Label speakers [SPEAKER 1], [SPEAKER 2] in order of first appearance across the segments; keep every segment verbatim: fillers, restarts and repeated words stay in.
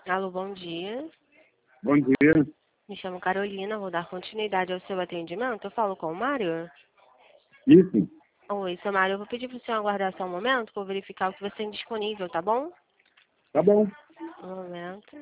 [SPEAKER 1] Alô, bom dia.
[SPEAKER 2] Bom dia.
[SPEAKER 1] Me chamo Carolina, vou dar continuidade ao seu atendimento. Eu falo com o Mário?
[SPEAKER 2] Isso?
[SPEAKER 1] Oi, seu Mário, eu vou pedir para o senhor aguardar só um momento para eu verificar o que você tem disponível, tá bom?
[SPEAKER 2] Tá bom.
[SPEAKER 1] Um momento.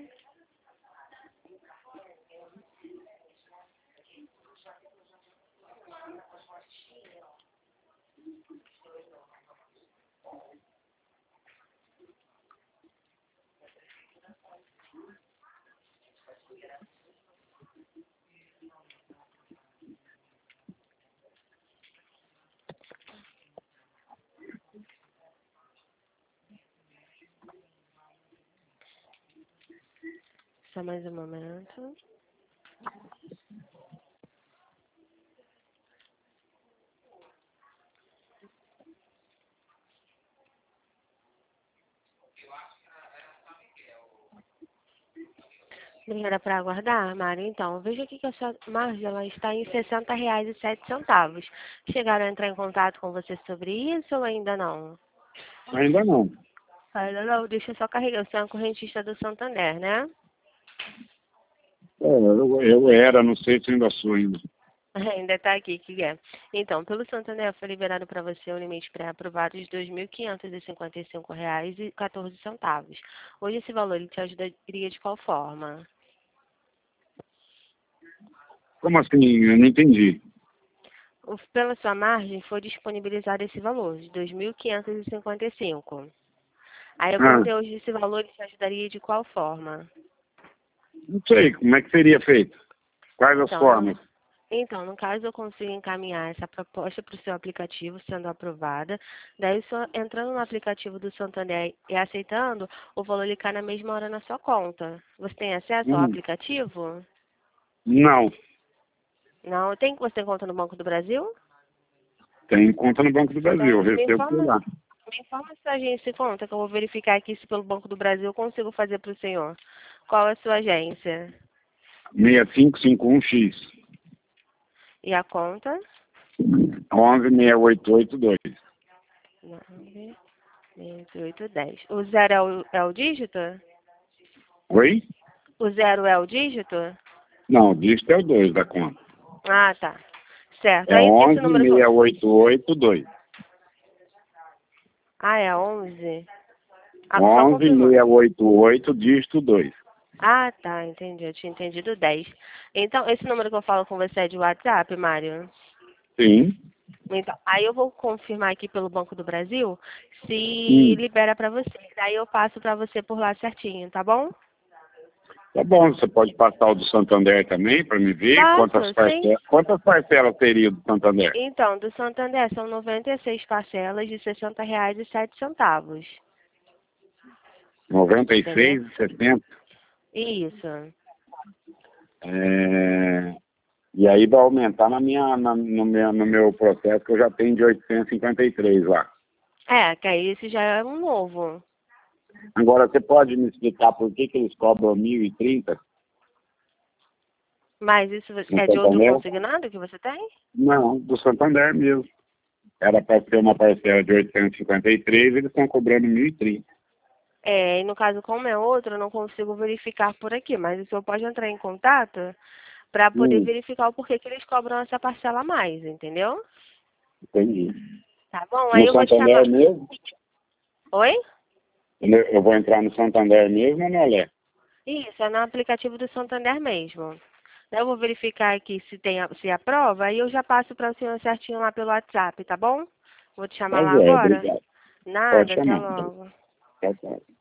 [SPEAKER 1] Só mais um momento. Obrigada por aguardar, Mário. Então, veja aqui que a sua margem ela está em sessenta reais e sete centavos. Chegaram a entrar em contato com você sobre isso ou ainda não?
[SPEAKER 2] Ainda não.
[SPEAKER 1] Ainda não, deixa eu só carregar. Você é um correntista do Santander, né?
[SPEAKER 2] É, eu, eu era, não sei se ainda sou ainda.
[SPEAKER 1] Ainda está aqui, que é. Então, pelo Santander foi liberado para você o limite pré-aprovado de dois mil quinhentos e cinquenta e cinco reais e quatorze centavos. Hoje esse valor ele te ajudaria de qual forma?
[SPEAKER 2] Como assim? Eu não entendi.
[SPEAKER 1] O- Pela sua margem foi disponibilizado esse valor de dois mil quinhentos e cinquenta e cinco. Aí eu
[SPEAKER 2] Ah,
[SPEAKER 1] perguntei hoje esse valor ele te ajudaria de qual forma?
[SPEAKER 2] não sei, como é que seria feito? Quais as
[SPEAKER 1] Então, no,
[SPEAKER 2] formas?
[SPEAKER 1] então, no caso eu consigo encaminhar essa proposta para o seu aplicativo sendo aprovada. Daí, só entrando no aplicativo do Santander e aceitando, o valor ele cai na mesma hora na sua conta. Você tem acesso ao
[SPEAKER 2] Hum,
[SPEAKER 1] aplicativo?
[SPEAKER 2] não.
[SPEAKER 1] Não, tem que você tem conta no Banco do Brasil?
[SPEAKER 2] Tem conta no Banco do Brasil, eu
[SPEAKER 1] Então, me
[SPEAKER 2] recebo por
[SPEAKER 1] informa,
[SPEAKER 2] lá.
[SPEAKER 1] me informa se a agência conta, que eu vou verificar aqui se pelo Banco do Brasil eu consigo fazer para o senhor. Qual é a sua agência?
[SPEAKER 2] seis cinco cinco um X.
[SPEAKER 1] E a conta?
[SPEAKER 2] onze seis oito oito dois.
[SPEAKER 1] nove, oito, oito, dez. O zero é o, é o dígito?
[SPEAKER 2] Oi?
[SPEAKER 1] O zero é o dígito?
[SPEAKER 2] Não, o dígito é o dois da conta.
[SPEAKER 1] Ah, tá. Certo.
[SPEAKER 2] É
[SPEAKER 1] Aí esse
[SPEAKER 2] onze
[SPEAKER 1] número que
[SPEAKER 2] seis
[SPEAKER 1] eu...
[SPEAKER 2] oito oito dois.
[SPEAKER 1] Ah, é onze. Ah, só
[SPEAKER 2] onze
[SPEAKER 1] confirmando.
[SPEAKER 2] seis oito oito, dígito dois.
[SPEAKER 1] Ah, tá. Entendi. Eu tinha entendido dez. Então, esse número que eu falo com você é de WhatsApp, Mário?
[SPEAKER 2] Sim.
[SPEAKER 1] Então, aí eu vou confirmar aqui pelo Banco do Brasil se
[SPEAKER 2] Hum.
[SPEAKER 1] libera pra você. Daí eu passo pra você por lá certinho, tá bom?
[SPEAKER 2] Tá bom, você pode passar o do Santander também para me ver quantas
[SPEAKER 1] Passo, sim.
[SPEAKER 2] parcelas, quantas parcelas teria do Santander?
[SPEAKER 1] Então, do Santander são noventa e seis parcelas de sessenta reais e sete centavos.
[SPEAKER 2] noventa e
[SPEAKER 1] Entendeu?
[SPEAKER 2] seis e setenta.
[SPEAKER 1] Isso.
[SPEAKER 2] É, e aí vai aumentar na minha, na- no, meu, no meu processo que eu já tenho de oitocentos e cinquenta e três lá.
[SPEAKER 1] É, que aí esse já é um novo.
[SPEAKER 2] Agora, você pode me explicar por que, que eles cobram mil e trinta
[SPEAKER 1] Mas isso
[SPEAKER 2] no
[SPEAKER 1] é de outro
[SPEAKER 2] Santander?
[SPEAKER 1] consignado que você tem?
[SPEAKER 2] Não, do Santander mesmo. Era para ser uma parcela de oitocentos e cinquenta e três, eles estão cobrando mil e trinta.
[SPEAKER 1] É, e no caso, como é outro, eu não consigo verificar por aqui, mas o senhor pode entrar em contato para poder
[SPEAKER 2] Hum,
[SPEAKER 1] verificar o porquê que eles cobram essa parcela a mais, entendeu?
[SPEAKER 2] entendi.
[SPEAKER 1] Tá bom? Aí
[SPEAKER 2] No
[SPEAKER 1] eu vou te chamar.
[SPEAKER 2] Santander mesmo?
[SPEAKER 1] Oi?
[SPEAKER 2] Eu vou entrar no Santander mesmo ou no Olé?
[SPEAKER 1] Isso, é no aplicativo do Santander mesmo. Eu vou verificar aqui se tem a- se aprova, aí eu já passo para o senhor certinho lá pelo WhatsApp, tá bom? Vou te chamar
[SPEAKER 2] Tá
[SPEAKER 1] lá
[SPEAKER 2] joia,
[SPEAKER 1] agora.
[SPEAKER 2] obrigado. Pode
[SPEAKER 1] Nada, até
[SPEAKER 2] chamar.
[SPEAKER 1] logo.
[SPEAKER 2] Tchau, tchau.